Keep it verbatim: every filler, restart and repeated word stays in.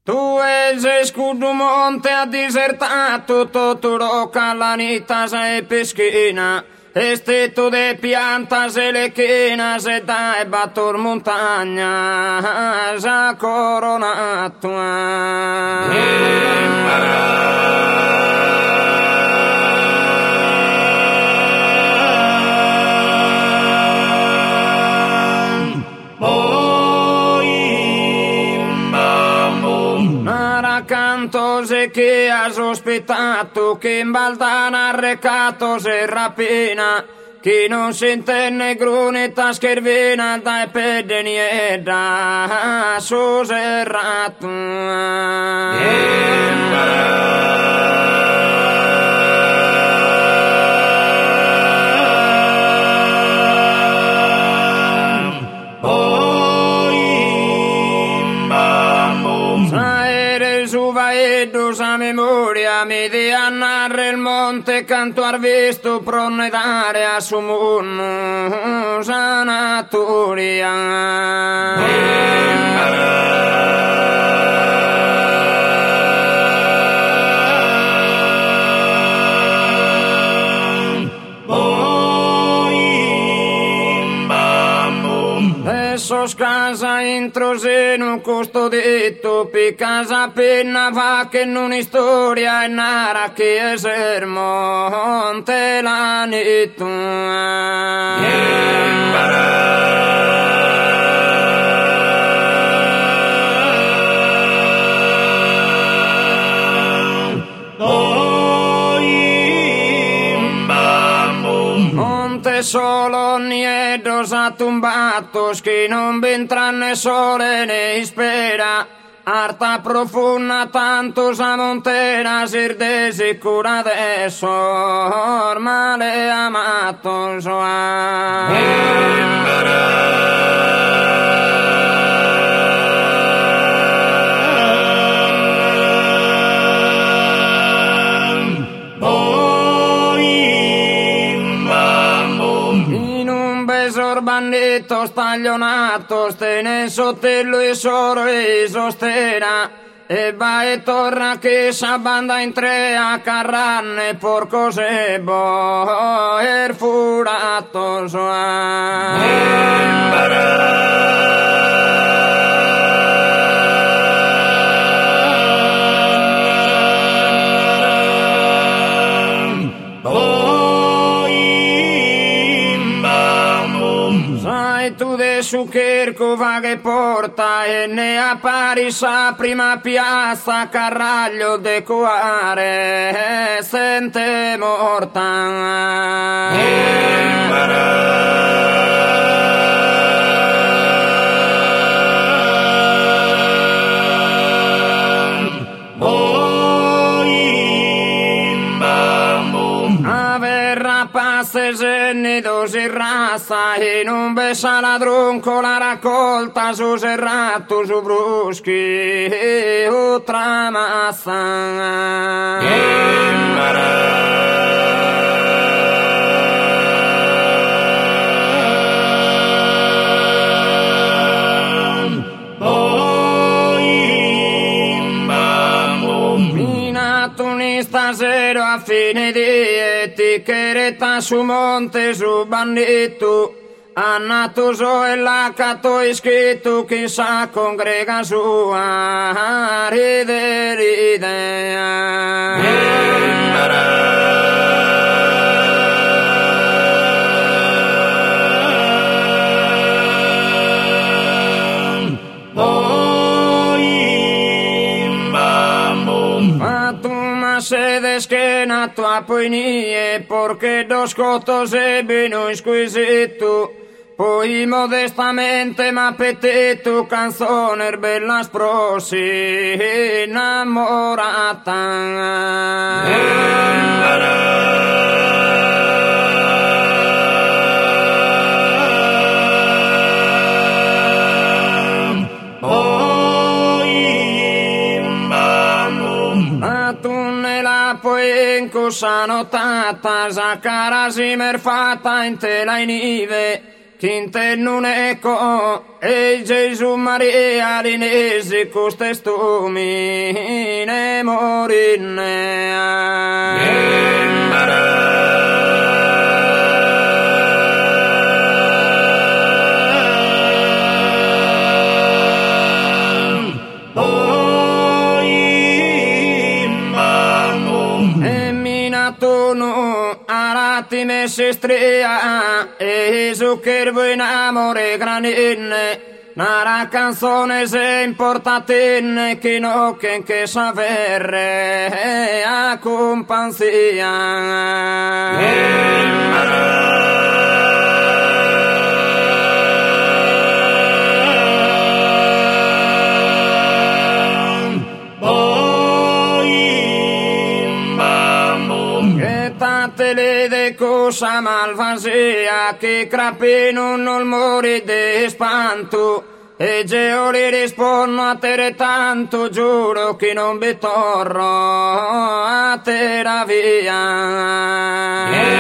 Tu sei scudo monte a disertato, tutto rocca l'anita sei peschina, e stetto de pianta se le china, se dai battor montagna, sa coronato. Canto se che ha sospettato che in Baldana ha recato se rapina, chi non sente negrone ta schervena dai pedeni e da su serrato. Sa memoria mi di annarre il monte canto ar visto pronne dare a su munno sanatoria. Scasa intro seno custodito pi casa penna va che non storia e nara che è sermonte l'anito. Solo niedo sa tumbato che non bentra né sole né spera, arta profonda tanto sa montera ser de sicura adesso ormale amato soa. Bandito staglionato stene sottello e soro e sostera e va e torna che sa banda in tre a carranne porco sebo er furato soa. Tu de su cherco va che porta e ne appari sa prima piazza carraglio de cuare sente morta. Se nido si rassa e non besa la droncola raccolta su serrato su bruschi o tramassa. Stasera a fine di ti cheretta su monte su bandito annato so e la cato iscritto che sa congrega sua ride ride. Se de schena tua poinie porque dos cotos e vino squisito poi modestamente m'appetito canzone bella sprosi innamorata. Poenco sa notata sa cara si merfata in tela in ive Chinte non ecco, e Gesù Maria l'inesi costestumi ne morinne. Arati me sestria e su chervo in amore graninne nara canzone se importatenne che no che che saverre a companzia. De cosa malvasia che crapino non mori de spanto e geoli rispondo a te tanto giuro che non vi torro a te la via.